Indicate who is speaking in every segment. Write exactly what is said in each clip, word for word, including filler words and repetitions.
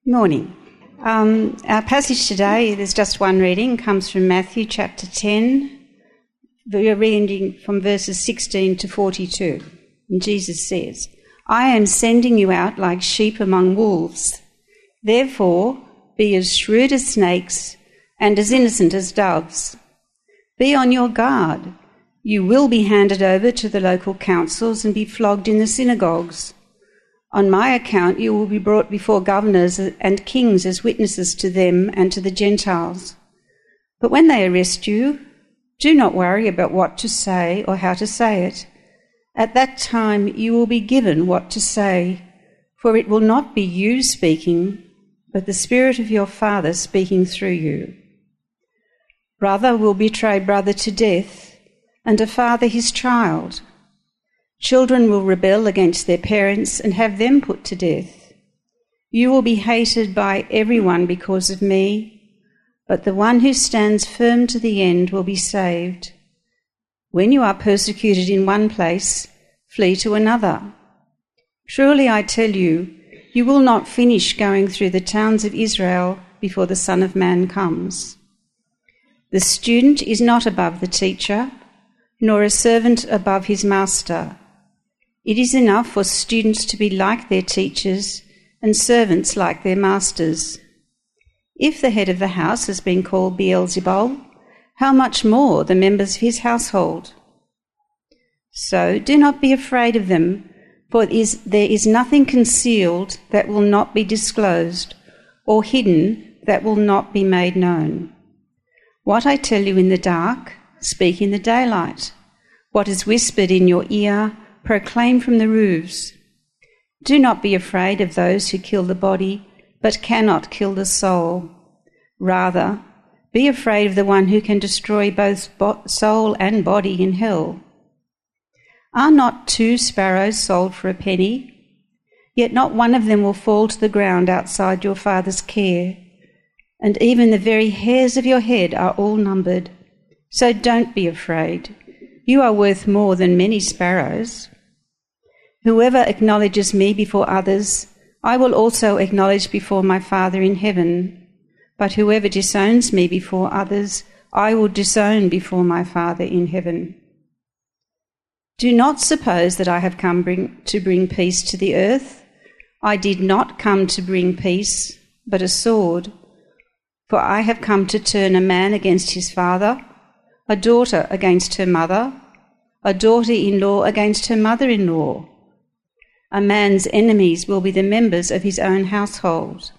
Speaker 1: Morning. Um, our passage today, there's just one reading, comes from Matthew chapter ten. We're reading from verses sixteen to forty-two. And Jesus says, I am sending you out like sheep among wolves. Therefore, be as shrewd as snakes and as innocent as doves. Be on your guard. You will be handed over to the local councils and be flogged in the synagogues. On my account you will be brought before governors and kings as witnesses to them and to the Gentiles. But when they arrest you, do not worry about what to say or how to say it. At that time you will be given what to say, for it will not be you speaking, but the Spirit of your Father speaking through you. Brother will betray brother to death, and a father his child. Children will rebel against their parents and have them put to death. You will be hated by everyone because of me, but the one who stands firm to the end will be saved. When you are persecuted in one place, flee to another. Truly I tell you, you will not finish going through the towns of Israel before the Son of Man comes. The student is not above the teacher, nor a servant above his master. It is enough for students to be like their teachers and servants like their masters. If the head of the house has been called Beelzebul, how much more the members of his household? So do not be afraid of them, for is, there is nothing concealed that will not be disclosed, or hidden that will not be made known. What I tell you in the dark, speak in the daylight. What is whispered in your ear, proclaim from the roofs. Do not be afraid of those who kill the body, but cannot kill the soul. Rather, be afraid of the one who can destroy both soul and body in hell. Are not two sparrows sold for a penny? Yet not one of them will fall to the ground outside your Father's care. And even the very hairs of your head are all numbered. So don't be afraid. You are worth more than many sparrows. Whoever acknowledges me before others, I will also acknowledge before my Father in heaven. But whoever disowns me before others, I will disown before my Father in heaven. Do not suppose that I have come bring, to bring peace to the earth. I did not come to bring peace, but a sword. For I have come to turn a man against his father, a daughter against her mother, a daughter-in-law against her mother-in-law. A man's enemies will be the members of his own household.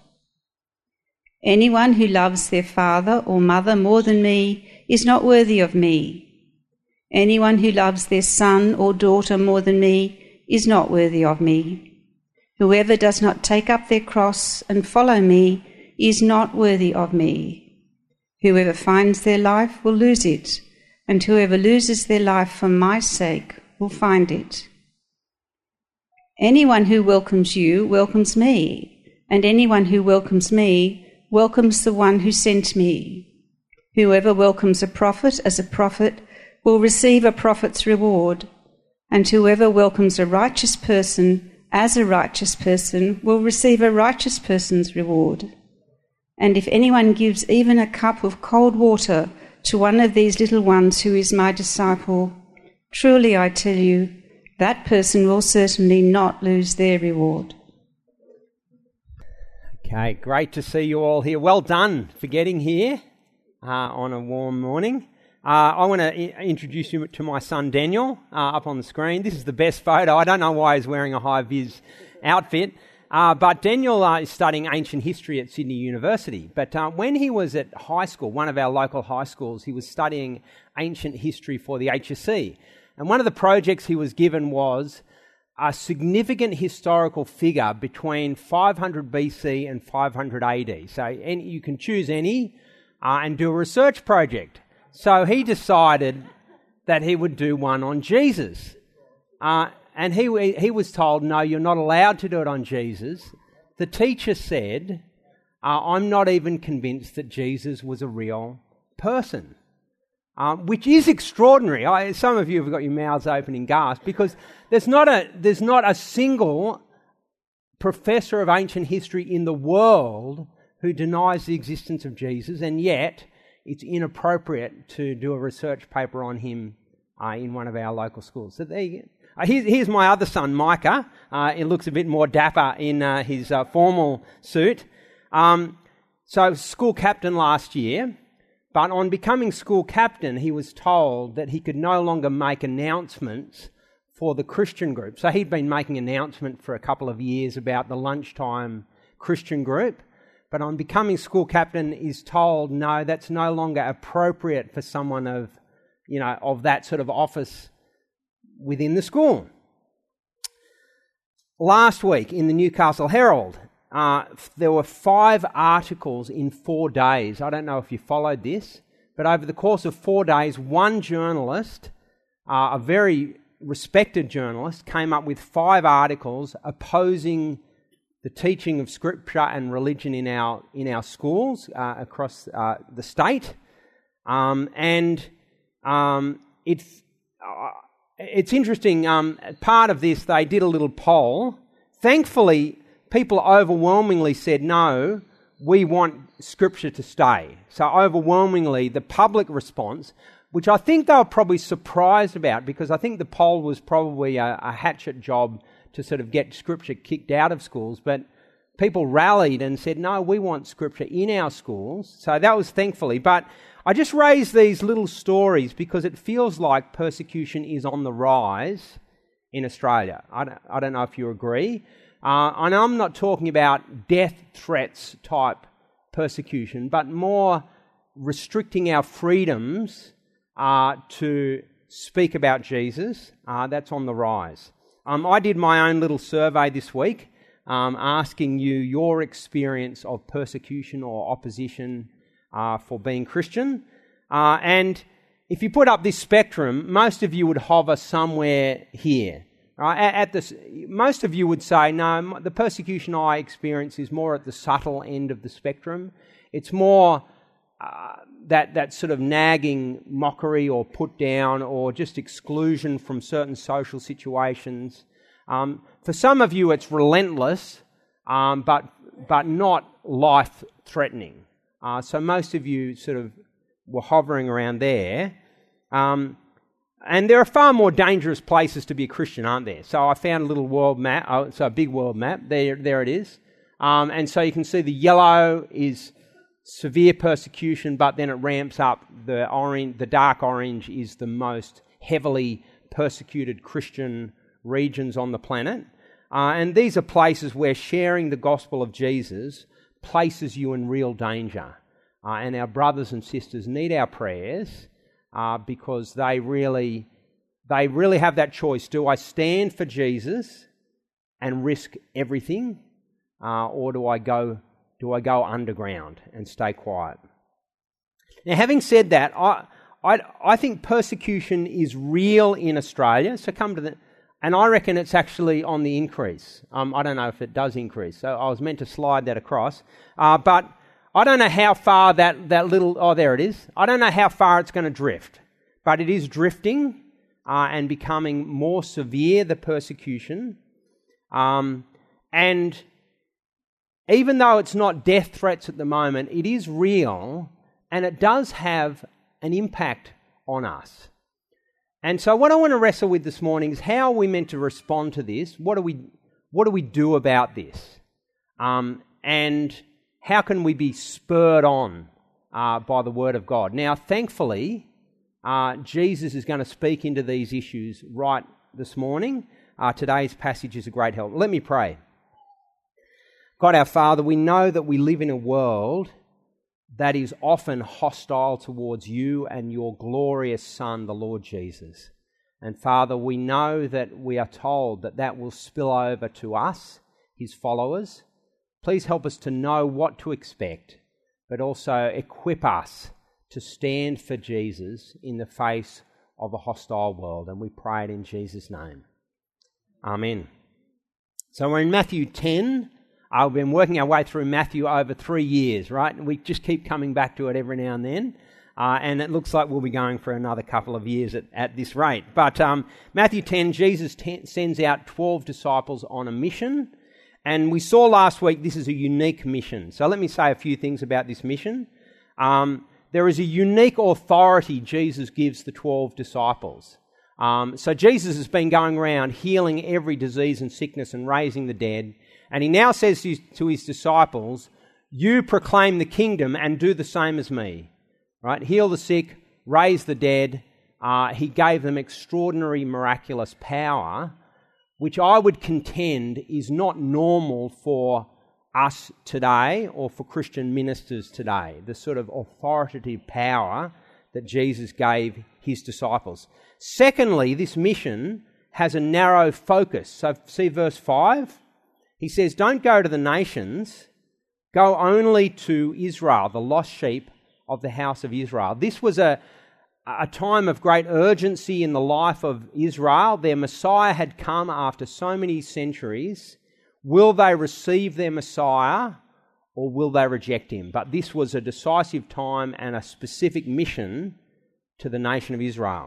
Speaker 1: Anyone who loves their father or mother more than me is not worthy of me. Anyone who loves their son or daughter more than me is not worthy of me. Whoever does not take up their cross and follow me is not worthy of me. Whoever finds their life will lose it, and whoever loses their life for my sake will find it. Anyone who welcomes you welcomes me, and anyone who welcomes me welcomes the one who sent me. Whoever welcomes a prophet as a prophet will receive a prophet's reward, and whoever welcomes a righteous person as a righteous person will receive a righteous person's reward. And if anyone gives even a cup of cold water to one of these little ones who is my disciple, truly I tell you, that person will certainly not lose their reward.
Speaker 2: Okay, great to see you all here. Well done for getting here uh, on a warm morning. Uh, I want to I- introduce you to my son Daniel uh, up on the screen. This is the best photo. I don't know why he's wearing a high-vis outfit. Uh, but Daniel uh, is studying ancient history at Sydney University. But uh, when he was at high school, one of our local high schools, he was studying ancient history for the H S C. And one of the projects he was given was a significant historical figure between five hundred B C and five hundred A D. So any, you can choose any uh, and do a research project. So he decided that he would do one on Jesus. Uh, And he he was told, no, you're not allowed to do it on Jesus. The teacher said, uh, I'm not even convinced that Jesus was a real person, um, which is extraordinary. I, some of you have got your mouths open in gasp because there's not a there's not a single professor of ancient history in the world who denies the existence of Jesus, and yet it's inappropriate to do a research paper on him uh, in one of our local schools. So there you go. Uh, here's, here's my other son, Micah. Uh, he looks a bit more dapper in uh, his uh, formal suit. Um, so school captain last year, but on becoming school captain, he was told that he could no longer make announcements for the Christian group. So he'd been making announcements for a couple of years about the lunchtime Christian group, but on becoming school captain is told, no, that's no longer appropriate for someone of, you know, of that sort of office within the school. Last week in the Newcastle Herald, uh, there were five articles in four days. I don't know if you followed this, but over the course of four days, one journalist, uh, a very respected journalist, came up with five articles opposing the teaching of Scripture and religion in our in our schools uh, across uh, the state, um, and um, it's uh, it's interesting. Um, part of this, they did a little poll. Thankfully, people overwhelmingly said no. We want Scripture to stay. So overwhelmingly, the public response, which I think they were probably surprised about, because I think the poll was probably a, a hatchet job to sort of get Scripture kicked out of schools, but people rallied and said, no, we want Scripture in our schools. So that was thankfully. But I just raise these little stories because it feels like persecution is on the rise in Australia. I don't, I don't know if you agree. Uh, and I'm not talking about death threats type persecution, but more restricting our freedoms uh, to speak about Jesus. Uh, that's on the rise. Um, I did my own little survey this week, um, asking you your experience of persecution or opposition uh, for being Christian. Uh, and if you put up this spectrum, most of you would hover somewhere here. Right? At, at this, most of you would say, no, the persecution I experience is more at the subtle end of the spectrum. It's more uh, that that sort of nagging mockery or put down or just exclusion from certain social situations. Um, for some of you, it's relentless, um, but but not life-threatening. Uh, so most of you sort of were hovering around there. Um, and there are far more dangerous places to be a Christian, aren't there? So I found a little world map. Oh, so a big world map. There, there it is. Um, and so you can see the yellow is severe persecution, but then it ramps up. The orange, the dark orange is the most heavily persecuted Christian regions on the planet. Uh, and these are places where sharing the gospel of Jesus places you in real danger. Uh, and our brothers and sisters need our prayers uh, because they really, they really have that choice. Do I stand for Jesus and risk everything, uh, or do I go? Do I go underground and stay quiet? Now, having said that, I, I, I think persecution is real in Australia. So come to the, and I reckon it's actually on the increase. Um, I don't know if it does increase. So I was meant to slide that across, uh, but I don't know how far that that little. Oh, there it is. I don't know how far it's going to drift, but it is drifting uh, and becoming more severe. The persecution, um, and. Even though it's not death threats at the moment, it is real and it does have an impact on us. And so what I want to wrestle with this morning is how are we meant to respond to this? What do we what do we do about this? Um, and how can we be spurred on uh, by the Word of God? Now, thankfully, uh, Jesus is going to speak into these issues right this morning. Uh, today's passage is a great help. Let me pray. God our Father, we know that we live in a world that is often hostile towards you and your glorious Son, the Lord Jesus. And Father, we know that we are told that that will spill over to us, his followers. Please help us to know what to expect, but also equip us to stand for Jesus in the face of a hostile world. And we pray it in Jesus' name. Amen. So we're in Matthew ten. I've been working our way through Matthew over three years, right? And we just keep coming back to it every now and then. Uh, and it looks like we'll be going for another couple of years at, at this rate. But um, Matthew ten, Jesus ten, sends out twelve disciples on a mission. And we saw last week this is a unique mission. So let me say a few things about this mission. Um, there is a unique authority Jesus gives the twelve disciples. Um, so Jesus has been going around healing every disease and sickness and raising the dead. And he now says to his, to his disciples, you proclaim the kingdom and do the same as me. Right? Heal the sick, raise the dead. Uh, he gave them extraordinary, miraculous power, which I would contend is not normal for us today or for Christian ministers today, the sort of authoritative power that Jesus gave his disciples. Secondly, this mission has a narrow focus. So see verse five. He says, don't go to the nations, go only to Israel, the lost sheep of the house of Israel. This was a a time of great urgency in the life of Israel. Their Messiah had come after so many centuries. Will they receive their Messiah or will they reject him? But this was a decisive time and a specific mission to the nation of Israel.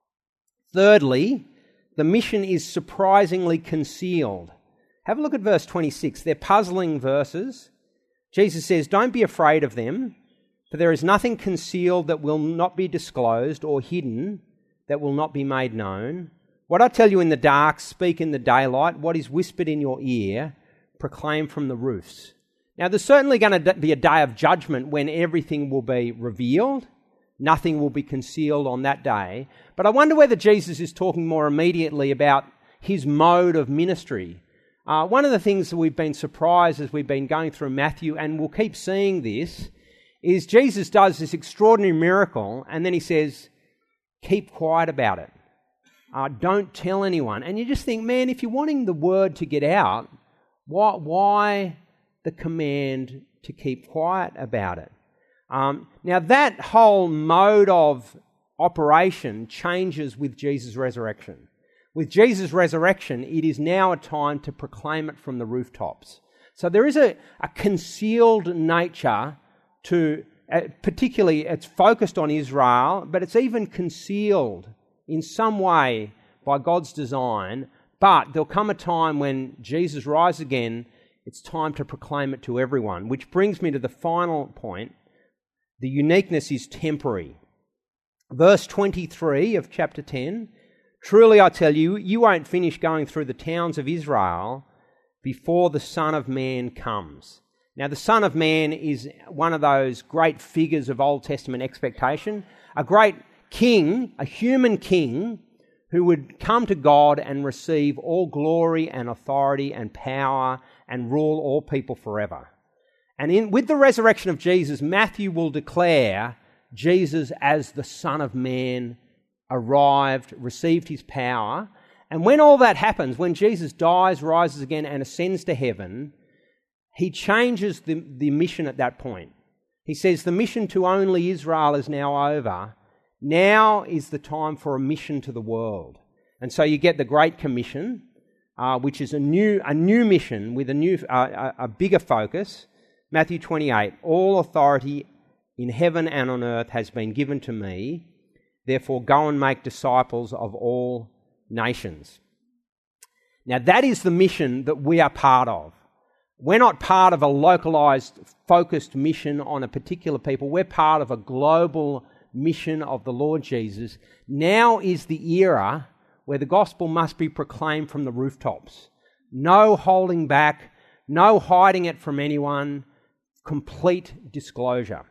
Speaker 2: Thirdly, the mission is surprisingly concealed. Have a look at verse twenty-six. They're puzzling verses. Jesus says, don't be afraid of them. For there is nothing concealed that will not be disclosed, or hidden that will not be made known. What I tell you in the dark, speak in the daylight. What is whispered in your ear, proclaim from the roofs. Now, there's certainly going to be a day of judgment when everything will be revealed. Nothing will be concealed on that day. But I wonder whether Jesus is talking more immediately about his mode of ministry. Uh, one of the things that we've been surprised as we've been going through Matthew, and we'll keep seeing this, is Jesus does this extraordinary miracle and then he says, keep quiet about it. Uh, don't tell anyone. And you just think, man, if you're wanting the word to get out, why, why the command to keep quiet about it? Um, now that whole mode of operation changes with Jesus' resurrection. With Jesus' resurrection, it is now a time to proclaim it from the rooftops. So there is a, a concealed nature to, uh, particularly it's focused on Israel, but it's even concealed in some way by God's design. But there'll come a time when Jesus rises again, it's time to proclaim it to everyone, which brings me to the final point. The uniqueness is temporary. Verse twenty-three of chapter ten, truly I tell you, you won't finish going through the towns of Israel before the Son of Man comes. Now, the Son of Man is one of those great figures of Old Testament expectation, a great king, a human king, who would come to God and receive all glory and authority and power and rule all people forever. And in, with the resurrection of Jesus, Matthew will declare Jesus as the Son of Man arrived, received his power. And when all that happens, when Jesus dies, rises again and ascends to heaven, he changes the, the mission at that point. He says the mission to only Israel is now over. Now is the time for a mission to the world. And so you get the Great Commission, uh, which is a new a new mission with a new uh, a, a bigger focus. Matthew twenty-eight, all authority in heaven and on earth has been given to me. Therefore go and make disciples of all nations. Now that is the mission that we are part of. We're not part of a localised, focused mission on a particular people. We're part of a global mission of the Lord Jesus. Now is the era where the gospel must be proclaimed from the rooftops. No holding back, no hiding it from anyone, complete disclosure.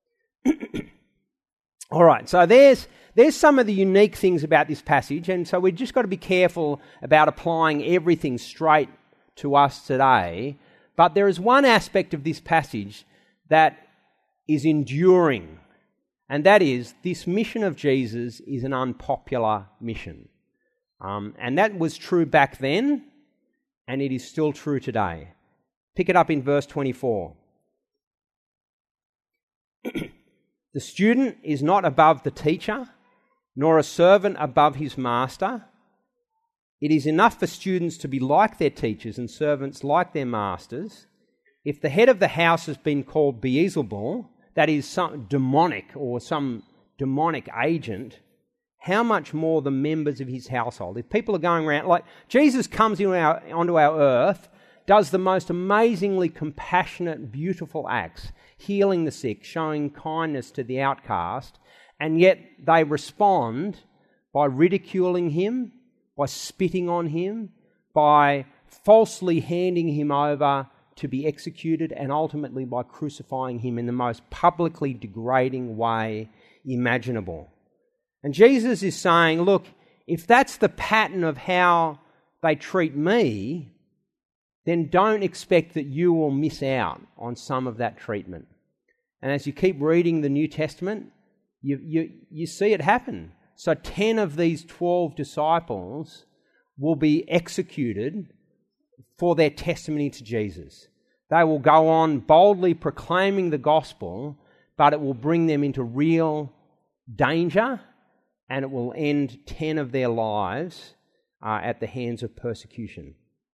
Speaker 2: All right, so there's there's some of the unique things about this passage, and so we've just got to be careful about applying everything straight to us today. But there is one aspect of this passage that is enduring, and that is this mission of Jesus is an unpopular mission. Um, and that was true back then, and it is still true today. Pick it up in verse twenty-four. The student is not above the teacher, nor a servant above his master. It is enough for students to be like their teachers and servants like their masters. If the head of the house has been called Beelzebul, that is some demonic or some demonic agent, how much more the members of his household? If people are going around, like Jesus comes into our, onto our earth does the most amazingly compassionate, beautiful acts, healing the sick, showing kindness to the outcast, and yet they respond by ridiculing him, by spitting on him, by falsely handing him over to be executed, and ultimately by crucifying him in the most publicly degrading way imaginable. And Jesus is saying, look, if that's the pattern of how they treat me, then don't expect that you will miss out on some of that treatment. And as you keep reading the New Testament, you, you, you see it happen. So ten of these twelve disciples will be executed for their testimony to Jesus. They will go on boldly proclaiming the gospel, but it will bring them into real danger, and it will end ten of their lives uh, at the hands of persecution.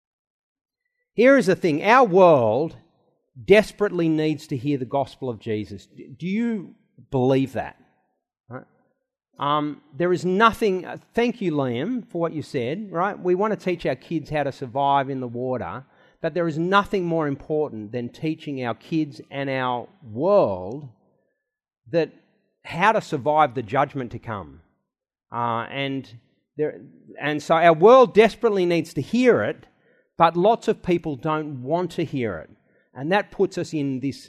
Speaker 2: Here is the thing. Our world desperately needs to hear the gospel of Jesus. Do you believe that? Right? Um, there is nothing... Uh, thank you, Liam, for what you said. Right? We want to teach our kids how to survive in the water, but there is nothing more important than teaching our kids and our world that how to survive the judgment to come. Uh, and there, and so our world desperately needs to hear it, but lots of people don't want to hear it. And that puts us in this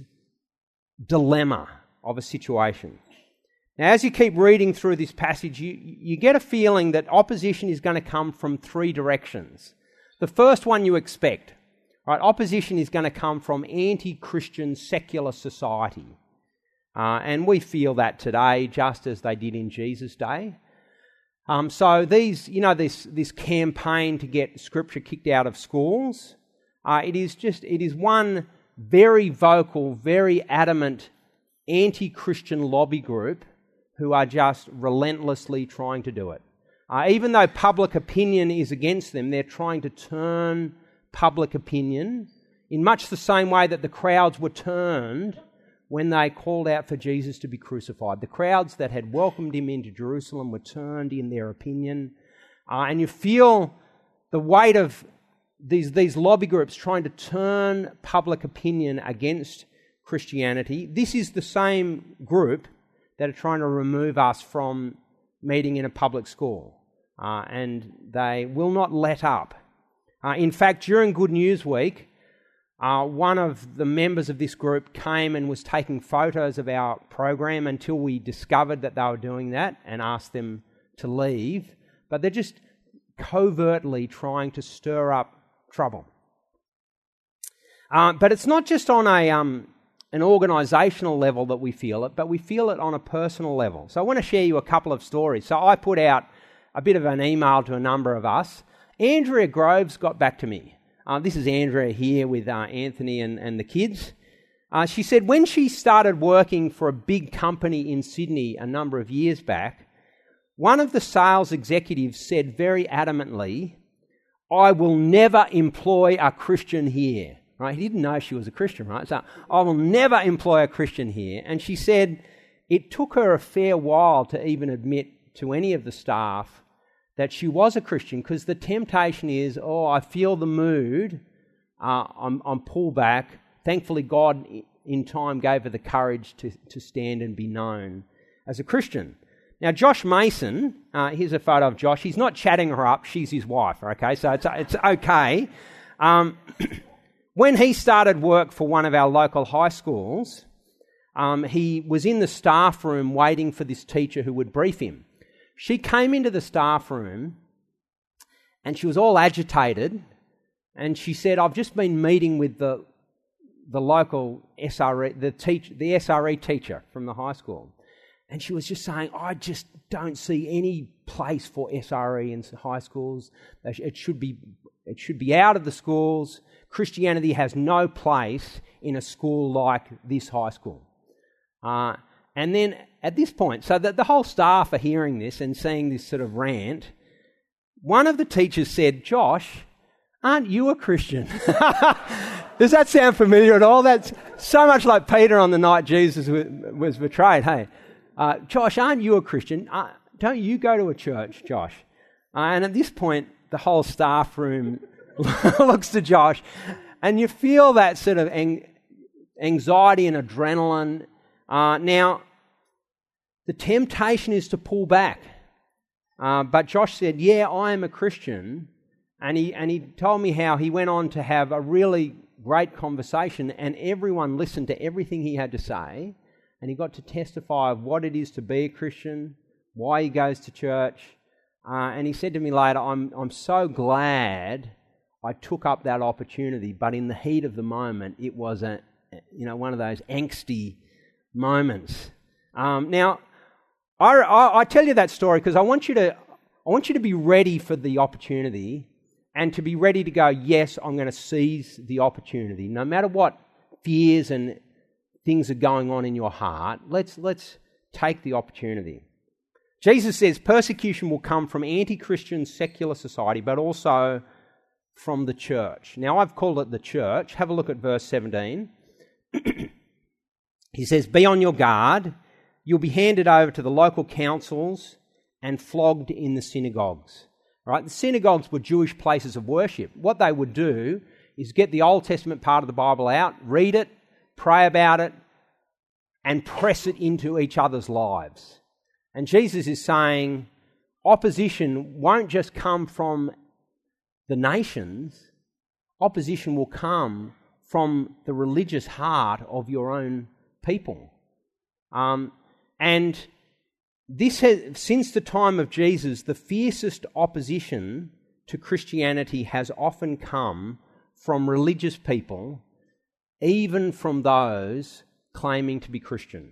Speaker 2: dilemma of a situation. Now, as you keep reading through this passage, you, you get a feeling that opposition is going to come from three directions. The first one you expect, right? Opposition is going to come from anti-Christian secular society. Uh, and we feel that today just as they did in Jesus' day. Um, so these, you know, this this campaign to get Scripture kicked out of schools, uh, it is just, it is one very vocal, very adamant anti-Christian lobby group who are just relentlessly trying to do it. Uh, even though public opinion is against them, they're trying to turn public opinion in much the same way that the crowds were turned when they called out for Jesus to be crucified. The crowds that had welcomed him into Jerusalem were turned in their opinion. Uh, and you feel the weight of these, these lobby groups trying to turn public opinion against Christianity. This is the same group that are trying to remove us from meeting in a public school. Uh, and they will not let up. Uh, in fact, during Good News Week, Uh, one of the members of this group came and was taking photos of our program until we discovered that they were doing that and asked them to leave. But they're just covertly trying to stir up trouble. Uh, but it's not just on a um, an organisational level that we feel it, but we feel it on a personal level. So I want to share you a couple of stories. So I put out a bit of an email to a number of us. Andrea Groves got back to me. Uh, this is Andrea here with uh, Anthony and, and the kids. Uh, she said when she started working for a big company in Sydney a number of years back, one of the sales executives said very adamantly, "I will never employ a Christian here." Right? He didn't know she was a Christian, right? So, "I will never employ a Christian here." And she said it took her a fair while to even admit to any of the staff that she was a Christian, because the temptation is, oh, I feel the mood, uh, I'm, I'm pulled back. Thankfully, God in time gave her the courage to, to stand and be known as a Christian. Now, Josh Mason, uh, here's a photo of Josh. He's not chatting her up. She's his wife, okay? So it's, it's okay. Um, when he started work for one of our local high schools, um, he was in the staff room waiting for this teacher who would brief him. She came into the staff room and she was all agitated, and she said, "I've just been meeting with the the local S R E, the teach, the S R E teacher from the high school." And she was just saying, "I just don't see any place for S R E in high schools. It should be it should be out of the schools. Christianity has no place in a school like this high school." Uh, and then at this point, so that the whole staff are hearing this and seeing this sort of rant, one of the teachers said, "Josh, aren't you a Christian?" Does that sound familiar at all? That's so much like Peter on the night Jesus was betrayed. Hey, uh, Josh, aren't you a Christian? Uh, don't you go to a church, Josh? Uh, and at this point, the whole staff room looks to Josh. and you feel that sort of ang- anxiety and adrenaline. Uh, now, the temptation is to pull back. Uh, but Josh said, yeah, I am a Christian. And he, and he told me how he went on to have a really great conversation, and everyone listened to everything he had to say. And he got to testify of what it is to be a Christian, why he goes to church. Uh, and he said to me later, I'm, I'm so glad I took up that opportunity, but in the heat of the moment, it was a, you know, one of those angsty moments. Um, now, I, I, I tell you that story because I want you to, I want you to be ready for the opportunity, and to be ready to go, yes, I'm going to seize the opportunity, no matter what fears and things are going on in your heart. Let's let's take the opportunity. Jesus says persecution will come from anti-Christian secular society, but also from the church. Now, I've called it the church. Have a look at verse seventeen. He says, be on your guard. You'll be handed over to the local councils and flogged in the synagogues. Right? The synagogues were Jewish places of worship. What they would do is get the Old Testament part of the Bible out, read it, pray about it, and press it into each other's lives. And Jesus is saying opposition won't just come from the nations, opposition will come from the religious heart of your own people. Um, and this has, since the time of Jesus, the fiercest opposition to Christianity has often come from religious people, even from those claiming to be Christian.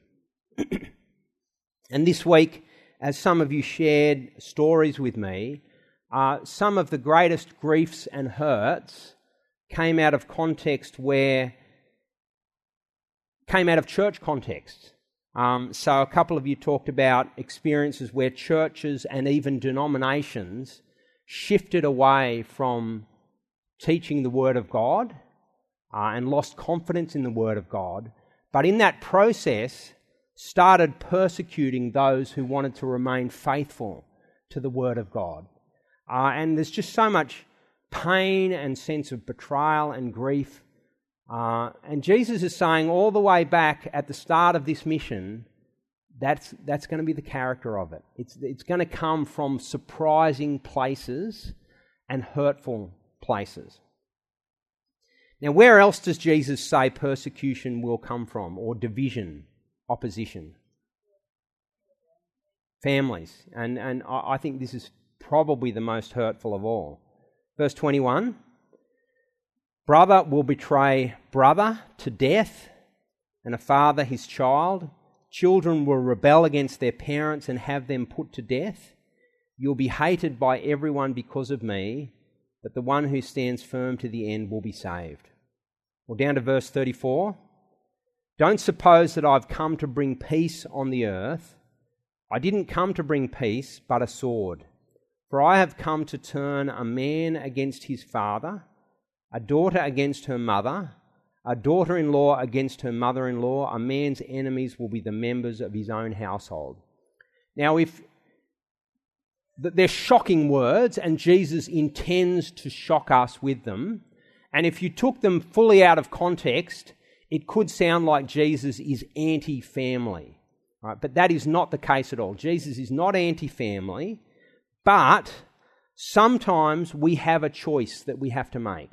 Speaker 2: And this week, as some of you shared stories with me, uh, some of the greatest griefs and hurts came out of context where, came out of church context. Um, so a couple of you talked about experiences where churches and even denominations shifted away from teaching the Word of God uh, and lost confidence in the Word of God, but in that process started persecuting those who wanted to remain faithful to the Word of God. Uh, and there's just so much pain and sense of betrayal and grief. Uh, and Jesus is saying all the way back at the start of this mission, that's that's going to be the character of it. It's, it's going to come from surprising places and hurtful places. Now, where else does Jesus say persecution will come from, or division, opposition? Families. And, and I think this is probably the most hurtful of all. Verse twenty-one, brother will betray brother to death, and a father his child. Children will rebel against their parents and have them put to death. You'll be hated by everyone because of me, but the one who stands firm to the end will be saved. Or down to verse thirty-four. Don't suppose that I've come to bring peace on the earth. I didn't come to bring peace, but a sword. For I have come to turn a man against his father, a daughter against her mother, a daughter-in-law against her mother-in-law. A man's enemies will be the members of his own household. Now, if they're shocking words, and Jesus intends to shock us with them, and if you took them fully out of context, it could sound like Jesus is anti-family. Right? But that is not the case at all. Jesus is not anti-family, but sometimes we have a choice that we have to make.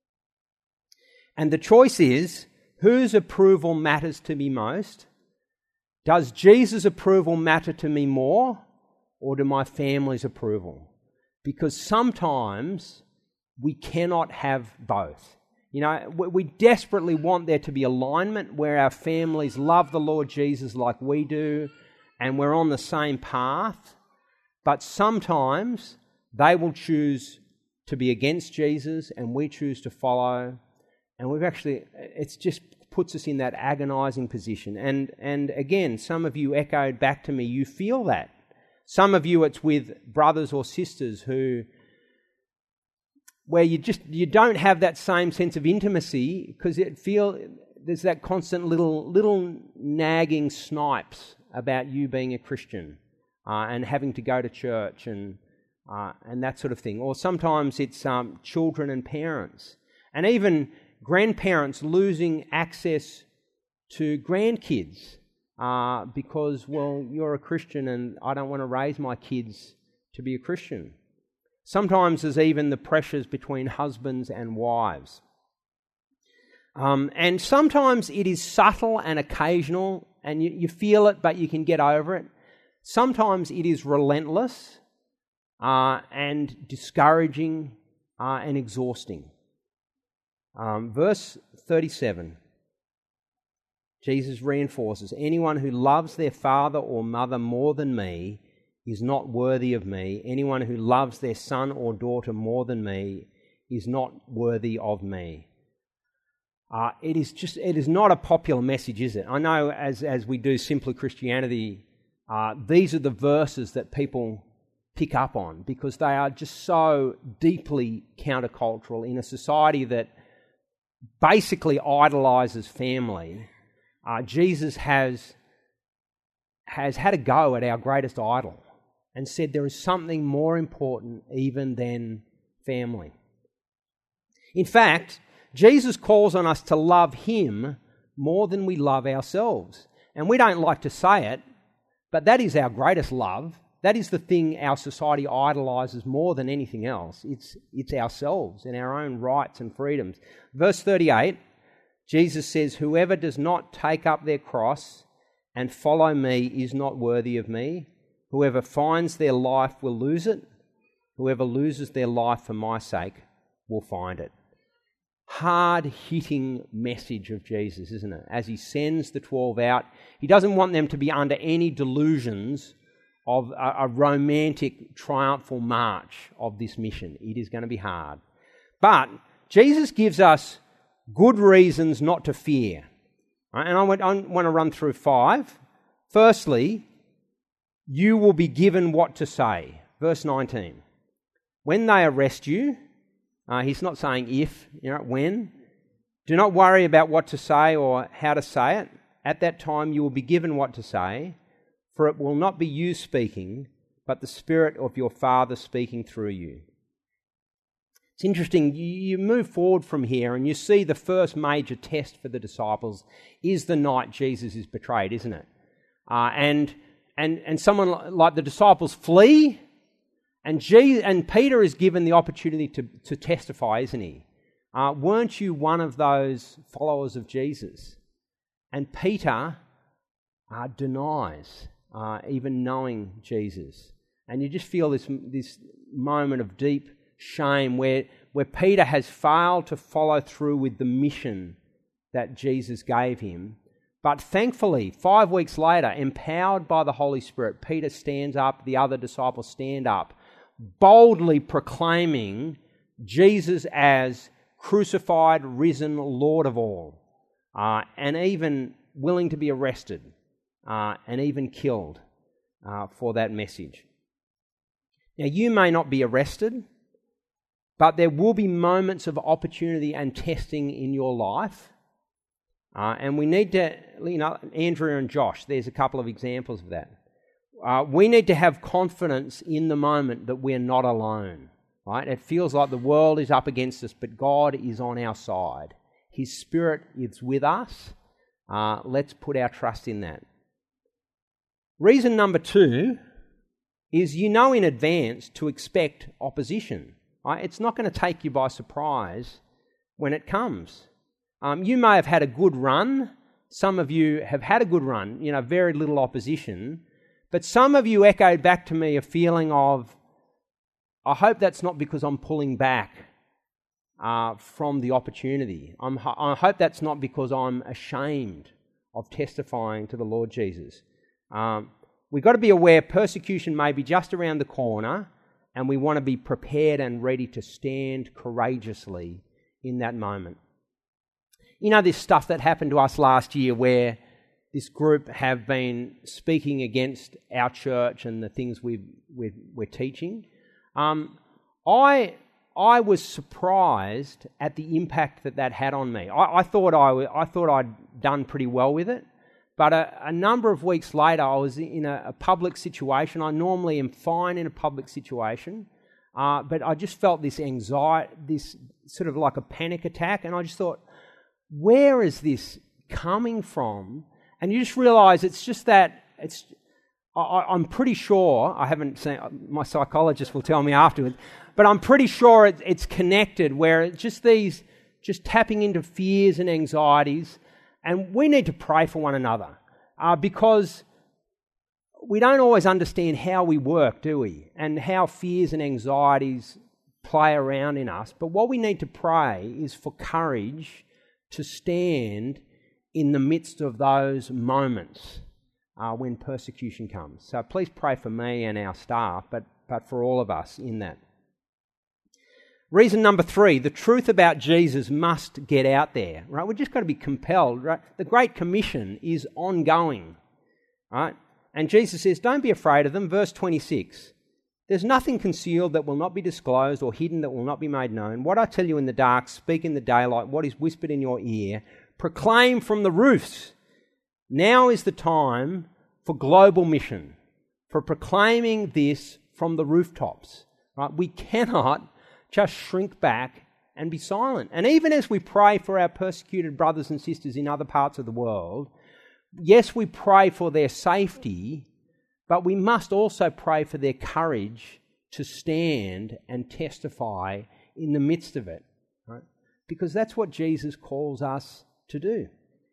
Speaker 2: And the choice is, whose approval matters to me most? Does Jesus' approval matter to me more, or do my family's approval? Because sometimes we cannot have both. You know, we desperately want there to be alignment where our families love the Lord Jesus like we do, and we're on the same path. But sometimes they will choose to be against Jesus and we choose to follow. And we've actually, it just puts us in that agonizing position. And and again, some of you echoed back to me, you feel that. Some of you it's with brothers or sisters who, where you just, you don't have that same sense of intimacy because it feel there's that constant little, little nagging snipes about you being a Christian. Uh, and having to go to church and uh, and that sort of thing. Or sometimes it's um, children and parents. And even grandparents losing access to grandkids uh, because, well, you're a Christian and I don't want to raise my kids to be a Christian. Sometimes there's even the pressures between husbands and wives. Um, and sometimes it is subtle and occasional, and you, you feel it, but you can get over it. Sometimes it is relentless uh, and discouraging uh, and exhausting. Um, verse thirty-seven, Jesus reinforces, anyone who loves their father or mother more than me is not worthy of me. Anyone who loves their son or daughter more than me is not worthy of me. Uh, it is just, it is not a popular message, is it? I know as, as we do Simply Christianity, uh, these are the verses that people pick up on because they are just so deeply countercultural in a society that basically idolises family. Uh, Jesus has, has had a go at our greatest idol and said there is something more important even than family. In fact, Jesus calls on us to love him more than we love ourselves. And we don't like to say it, but that is our greatest love. That is the thing our society idolises more than anything else. It's, it's ourselves and our own rights and freedoms. Verse thirty-eight, Jesus says, whoever does not take up their cross and follow me is not worthy of me. Whoever finds their life will lose it. Whoever loses their life for my sake will find it. Hard-hitting message of Jesus, isn't it? As he sends the twelve out, he doesn't want them to be under any delusions of a, a romantic, triumphal march of this mission. It is going to be hard. But Jesus gives us good reasons not to fear. Right? And I want, I want to run through five. Firstly, you will be given what to say. Verse nineteen. When they arrest you, uh, he's not saying if, you know, when. Do not worry about what to say or how to say it. At that time you will be given what to say, for it will not be you speaking, but the Spirit of your Father speaking through you. It's interesting, you move forward from here and you see the first major test for the disciples is the night Jesus is betrayed, isn't it? Uh, and and and someone like the disciples flee, and Jesus, and Peter is given the opportunity to, to testify, isn't he? Uh, weren't you one of those followers of Jesus? And Peter uh, denies uh, even knowing Jesus. And you just feel this this moment of deep shame where, where Peter has failed to follow through with the mission that Jesus gave him. But thankfully, five weeks later, empowered by the Holy Spirit, Peter stands up, the other disciples stand up, boldly proclaiming Jesus as crucified, risen Lord of all, uh, and even willing to be arrested uh, and even killed uh, for that message. Now, you may not be arrested, but there will be moments of opportunity and testing in your life. Uh, and we need to, you know, Andrea and Josh, there's a couple of examples of that. Uh, we need to have confidence in the moment that we're not alone, right? It feels like the world is up against us, but God is on our side. His Spirit is with us. Uh, let's put our trust in that. Reason number two is you know in advance to expect opposition. Right? It's not going to take you by surprise when it comes. Um, you may have had a good run. Some of you have had a good run, you know, very little opposition. But some of you echoed back to me a feeling of, I hope that's not because I'm pulling back uh, from the opportunity. I'm, I hope that's not because I'm ashamed of testifying to the Lord Jesus. Um, we've got to be aware persecution may be just around the corner, and we want to be prepared and ready to stand courageously in that moment. You know this stuff that happened to us last year where this group have been speaking against our church and the things we've, we've, we're teaching? Um, I I was surprised at the impact that that had on me. I, I thought I I thought I'd done pretty well with it, but a, a number of weeks later, I was in a, a public situation. I normally am fine in a public situation, uh, but I just felt this anxiety, this sort of like a panic attack, and I just thought, where is this coming from? And you just realise it's just that, it's. I, I'm pretty sure, I haven't seen, my psychologist will tell me afterwards, but I'm pretty sure it, it's connected where it's just these, just tapping into fears and anxieties, and we need to pray for one another uh, because we don't always understand how we work, do we? And how fears and anxieties play around in us. But what we need to pray is for courage to stand in the midst of those moments uh, when persecution comes. So please pray for me and our staff, but, but for all of us in that. Reason number three, the truth about Jesus must get out there, right? We've just got to be compelled, right? The Great Commission is ongoing, right? And Jesus says, don't be afraid of them. Verse twenty-six, there's nothing concealed that will not be disclosed or hidden that will not be made known. What I tell you in the dark, speak in the daylight. What is whispered in your ear, proclaim from the roofs. Now is the time for global mission, for proclaiming this from the rooftops. Right? We cannot just shrink back and be silent. And even as we pray for our persecuted brothers and sisters in other parts of the world, yes, we pray for their safety, but we must also pray for their courage to stand and testify in the midst of it, right? Because that's what Jesus calls us to do.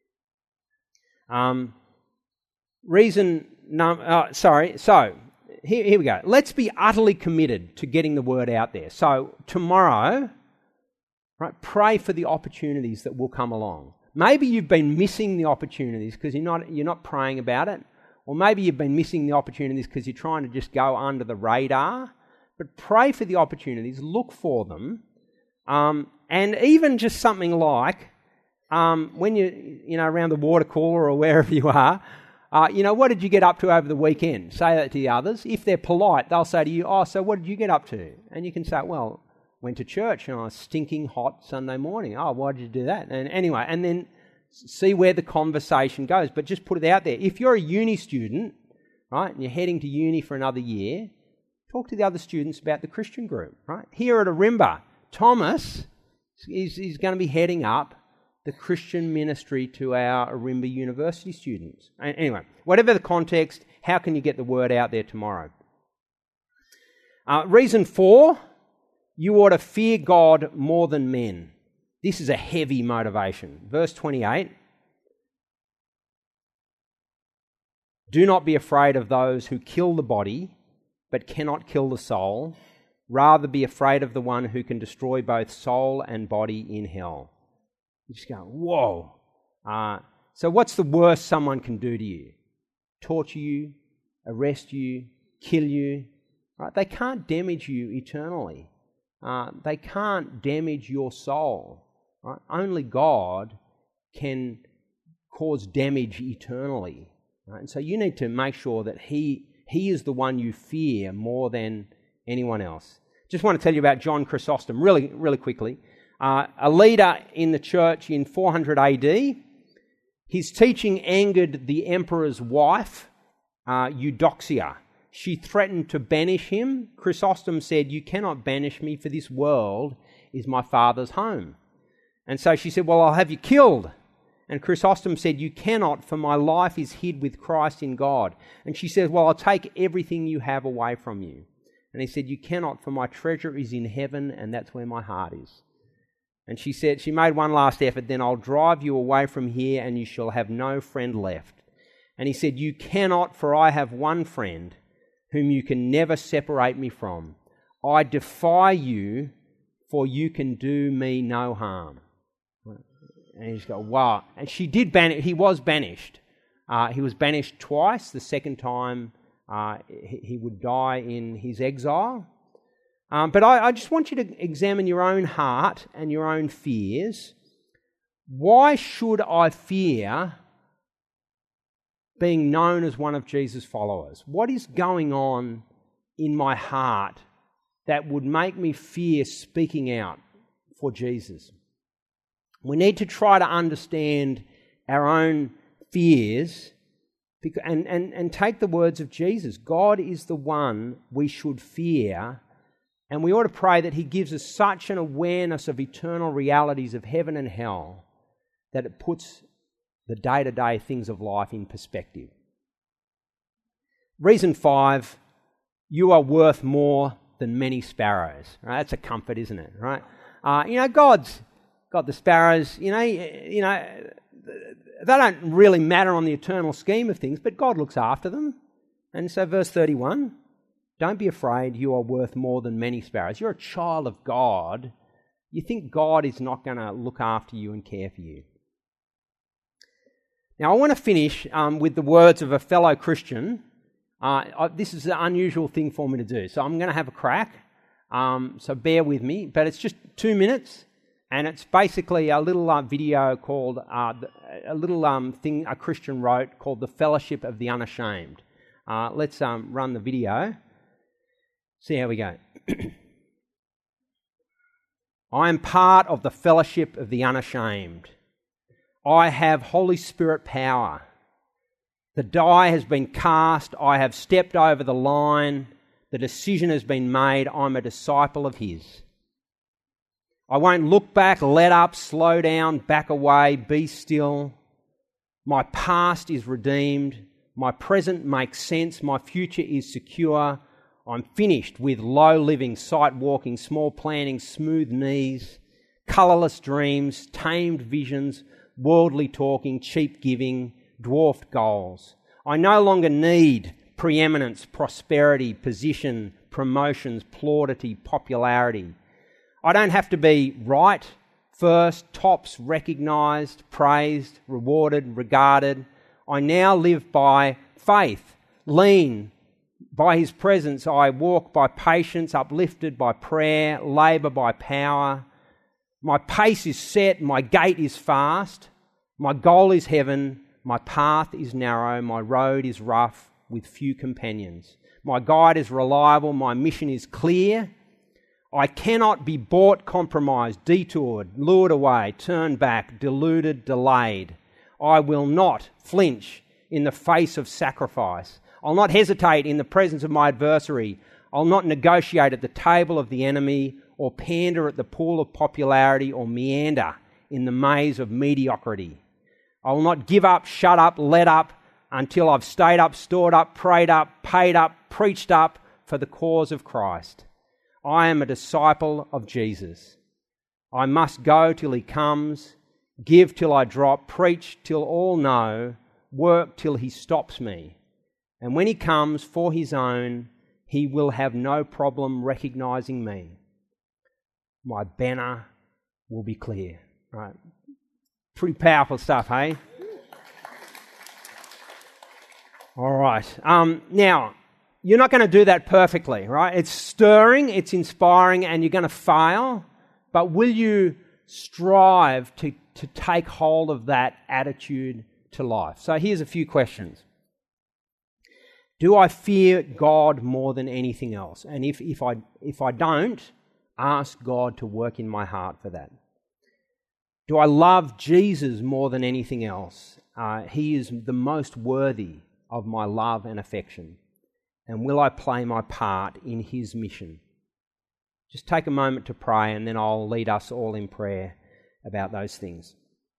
Speaker 2: Um, reason, num- uh, sorry, so here, here we go. Let's be utterly committed to getting the word out there. So tomorrow, right, pray for the opportunities that will come along. Maybe you've been missing the opportunities because you're not you're not praying about it, or maybe you've been missing the opportunities because you're trying to just go under the radar. But pray for the opportunities, look for them, um, and even just something like um, when you you know around the water cooler or wherever you are, uh, you know what did you get up to over the weekend? Say that to the others. If they're polite, they'll say to you, "Oh, so what did you get up to?" And you can say, "Well, went to church on a stinking hot Sunday morning." "Oh, why did you do that?" And anyway, and then see where the conversation goes. But just put it out there. If you're a uni student, right, and you're heading to uni for another year, talk to the other students about the Christian group, right? Here at Arimba, Thomas is, is going to be heading up the Christian ministry to our Arimba University students. Anyway, whatever the context, how can you get the word out there tomorrow? Uh, reason four, you ought to fear God more than men. This is a heavy motivation. Verse twenty-eight. Do not be afraid of those who kill the body, but cannot kill the soul. Rather be afraid of the one who can destroy both soul and body in hell. You just go, whoa. Uh, so what's the worst someone can do to you? Torture you, arrest you, kill you. Right? They can't damage you eternally. Uh, they can't damage your soul. Right? Only God can cause damage eternally. Right? And so you need to make sure that He He is the one you fear more than anyone else. Just want to tell you about John Chrysostom really, really quickly. Uh, a leader in the church in four hundred A D. His teaching angered the emperor's wife, uh, Eudoxia. She threatened to banish him. Chrysostom said, "You cannot banish me, for this world is my Father's home." And so she said, "Well, I'll have you killed." And Chrysostom said, "You cannot, for my life is hid with Christ in God." And she said, "Well, I'll take everything you have away from you." And he said, "You cannot, for my treasure is in heaven, and that's where my heart is." And she said, she made one last effort, "Then I'll drive you away from here, and you shall have no friend left." And he said, "You cannot, for I have one friend whom you can never separate me from. I defy you, for you can do me no harm." And you just go, wow. And she did banish, he was banished. Uh, he was banished twice. The second time uh, he, he would die in his exile. Um, but I, I just want you to examine your own heart and your own fears. Why should I fear being known as one of Jesus' followers? What is going on in my heart that would make me fear speaking out for Jesus? We need to try to understand our own fears and, and, and take the words of Jesus. God is the one we should fear, and we ought to pray that He gives us such an awareness of eternal realities of heaven and hell that it puts the day-to-day things of life in perspective. Reason five, you are worth more than many sparrows. Right? That's a comfort, isn't it? Right? Uh, you know, God's got the sparrows. You know, you know, they don't really matter on the eternal scheme of things, but God looks after them. And so, verse thirty-one, don't be afraid. You are worth more than many sparrows. You're a child of God. You think God is not going to look after you and care for you. Now, I want to finish um, with the words of a fellow Christian. Uh, I, this is an unusual thing for me to do, so I'm going to have a crack. Um, so bear with me, but it's just two minutes, and it's basically a little uh, video called uh, a little um, thing a Christian wrote called "The Fellowship of the Unashamed." Uh, let's um, run the video. See how we go. I am part of the fellowship of the unashamed. I have Holy Spirit power. The die has been cast. I have stepped over the line. The decision has been made. I'm a disciple of His. I won't look back, let up, slow down, back away, be still. My past is redeemed. My present makes sense. My future is secure. I'm finished with low living, sight walking, small planning, smooth knees, colourless dreams, tamed visions, worldly talking, cheap giving, dwarfed goals. I no longer need preeminence, prosperity, position, promotions, plaudity, popularity. I don't have to be right, first, tops, recognised, praised, rewarded, regarded. I now live by faith, lean. By His presence I walk by patience, uplifted by prayer, labour by power. My pace is set, my gait is fast. My goal is heaven, my path is narrow, my road is rough with few companions. My guide is reliable, my mission is clear. I cannot be bought, compromised, detoured, lured away, turned back, deluded, delayed. I will not flinch in the face of sacrifice. I'll not hesitate in the presence of my adversary. I'll not negotiate at the table of the enemy or pander at the pool of popularity or meander in the maze of mediocrity. I will not give up, shut up, let up until I've stayed up, stored up, prayed up, paid up, preached up for the cause of Christ. I am a disciple of Jesus. I must go till He comes, give till I drop, preach till all know, work till He stops me. And when He comes for His own, He will have no problem recognising me. My banner will be clear. Right? Pretty powerful stuff, hey? All right. Um, now, you're not going to do that perfectly, right? It's stirring, it's inspiring, and you're going to fail. But will you strive to, to take hold of that attitude to life? So here's a few questions. Do I fear God more than anything else? And if, if I if I don't, ask God to work in my heart for that. Do I love Jesus more than anything else? Uh, he is the most worthy of my love and affection. And will I play my part in His mission? Just take a moment to pray, and then I'll lead us all in prayer about those things.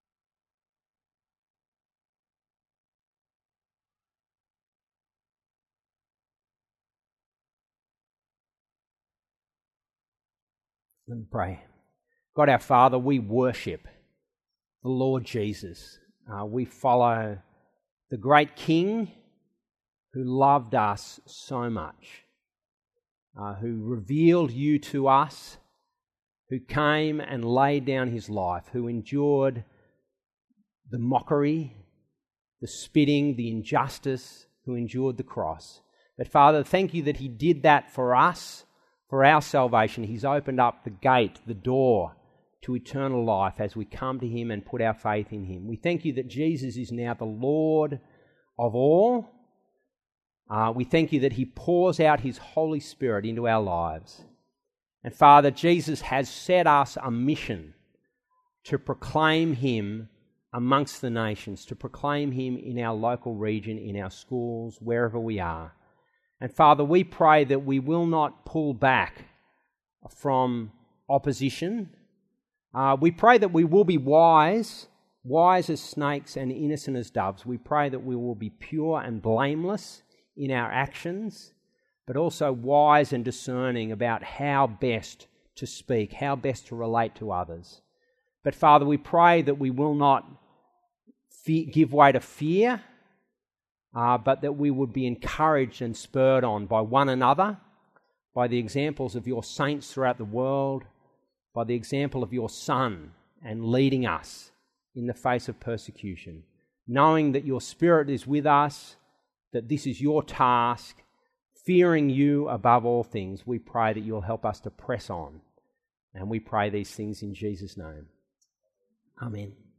Speaker 2: Let me pray. God our Father, we worship the Lord Jesus. Uh, we follow the great King who loved us so much, uh, who revealed You to us, who came and laid down His life, who endured the mockery, the spitting, the injustice, who endured the cross. But Father, thank You that He did that for us, for our salvation. He's opened up the gate, the door to eternal life as we come to Him and put our faith in Him. We thank You that Jesus is now the Lord of all. Uh, we thank You that He pours out His Holy Spirit into our lives. And Father, Jesus has set us a mission to proclaim Him amongst the nations, to proclaim Him in our local region, in our schools, wherever we are. And Father, we pray that we will not pull back from opposition. Uh, we pray that we will be wise wise as snakes and innocent as doves. We pray that we will be pure and blameless in our actions, but also wise and discerning about how best to speak, how best to relate to others. But Father, we pray that we will not fe- give way to fear, uh, but that we would be encouraged and spurred on by one another, by the examples of your saints throughout the world, by the example of your Son, and leading us in the face of persecution, knowing that your Spirit is with us, that this is your task, fearing you above all things. We pray that you'll help us to press on. And we pray these things in Jesus' name. Amen.